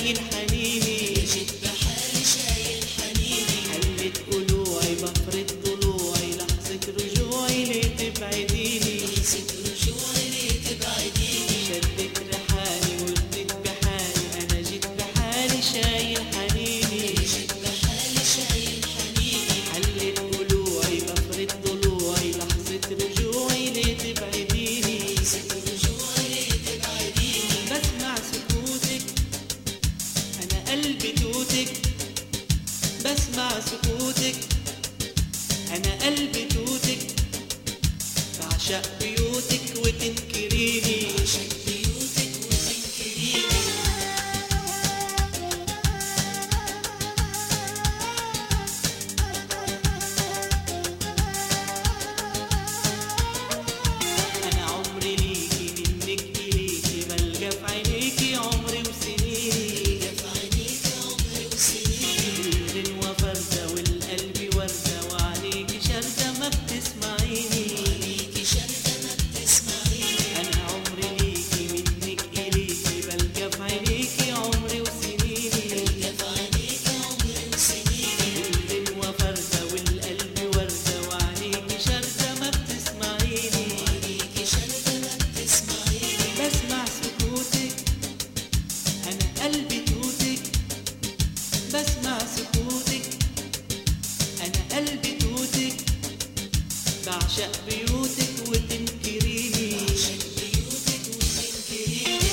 شايل حنيني، جيت بحالي شايل حنيني، حلت قلوعي بفرد ضلوعي، لحظة رجوعي ليه تبعديني، لحظة رجوعي ليه تبعديني، شدت رحالي وردت بحالي، أنا جيت بحالي شايل حنيني، جيت بحالي شايل حنيني، حلت قلوعي بفرد ضلوعي، لحظة رجوعي ليه تبعديني، لحظة رجوعي ليه تبعديني، بسمع سكوتك أنا قلبي توتك، بسمع سكوتك أنا قلبي توتك، بعشق بيوتك وتنكريني، عشان بيوتك وتنكريني. أنا عمري ليكي منك إليكي، بلقى في عينيكي عمري وسنيني، في عينيك عمري وسنيني، الغنوة فردة والقلب وردة، وعليكي شردة ما بتسمعيني، عليكي شردة ما بتسمعيني، أنا عمري ليكي منك إليكي، بلقى في عينيكي عمري وسنيني، في عينيك عمري وسنيني، الغنوة فردة والقلب وردة، وعليكي شردة ما بتسمعيني، عليكي شردة ما بتسمعيني، بسمع سكوتك أنا قلبي توتك، بسمع سكوتك أنا قلبي توتك، بعشق بيوتك وتنكريني، عشان بيوتك وتنكريني.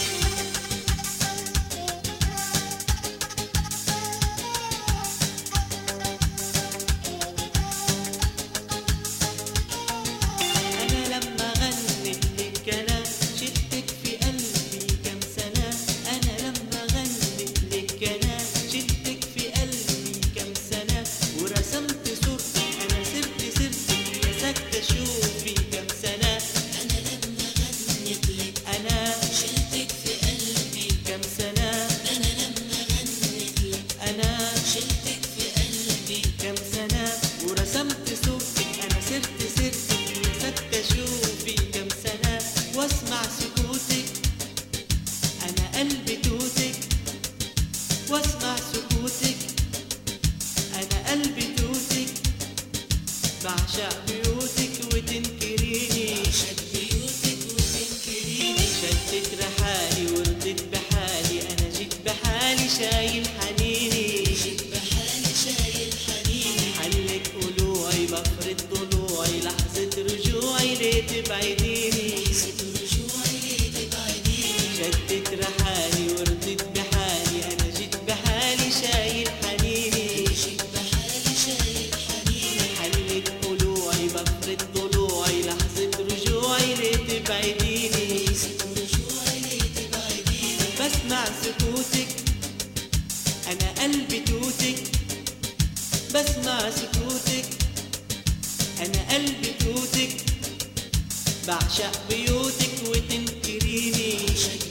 أنا لما غنت لك أنا شدتك في قلبي كم سنة، أنا لما غنت لك أنا شدتك في قلبي كم سنة، ورسمت صورتك أنا سرت سرتك يا سكتة شوفي كم سنة، أنا لما غنيت لك أنا شلتك في قلبي، كم سنة، أنا لما غنيت لك أنا شلتك في قلبي، كم سنة، ورسمت صورتك أنا سرت سرتك يا سكتة شوفي كم سنة، واسمع سكوتك أنا قلبي توتك، واسمع سكوتك أنا قلبي توتك، بعشق بيوتك وتنكريني، عشان بيوتك وتنكريني، شدت رحالي وردت بحالي، أنا جيت بحالي شايل حنيني، جيت بحالي شايل حنيني، حلت قلوعي بفرد ضلوعي، لحظة رجوعي ليه تبعديني، لحظة رجوعي ليه تبعديني، شدت رحالي وردت بحالي، أنا جيت بحالي شايل حنيني، جيت بحالي شايل حنيني، حلت قلوعي بفرد ضلوعي، لحظة رجوعي ليه تبعديني، لحظة رجوعي ليه تبعديني، بسمع سكوتك أنا قلبي توتك، بسمع سكوتك أنا قلبي توتك، بعشق بيوتك وتنكريني.